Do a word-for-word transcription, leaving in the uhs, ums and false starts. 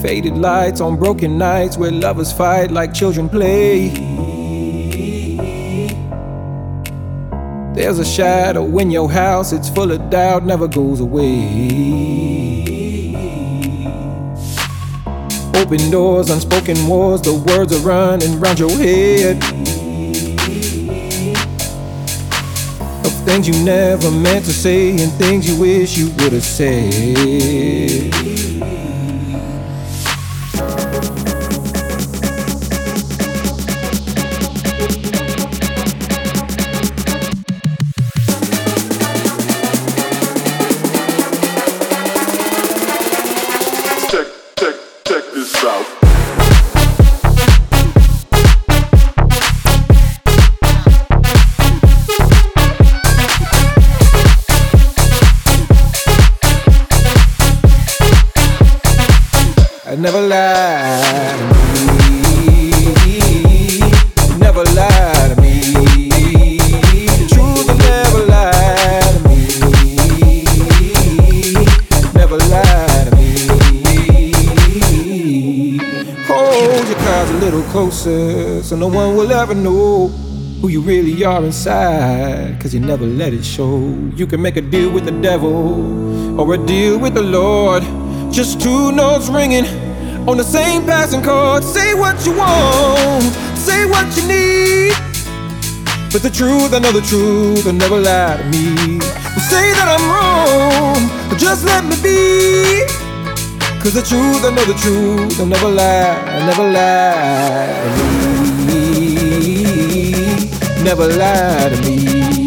Faded lights on broken nights where lovers fight like children play. There's a shadow in your house, it's full of doubt, never goes away. Open doors, unspoken wars, the words are running round your head. Of things you never meant to say and things you wish you would have said. I never lied to me, never lied to me. The truth will never lie to me, never lie to me. Hold your cards a little closer so no one will ever know who you really are inside, cause you never let it show. You can make a deal with the devil or a deal with the Lord, just two notes ringing on the same passing chord. Say what you want, say what you need, but the truth, I know the truth, will never lie to me. Well, say that I'm wrong, but just let me be, cause the truth, I know the truth, will never lie, never lie to me, never lie to me.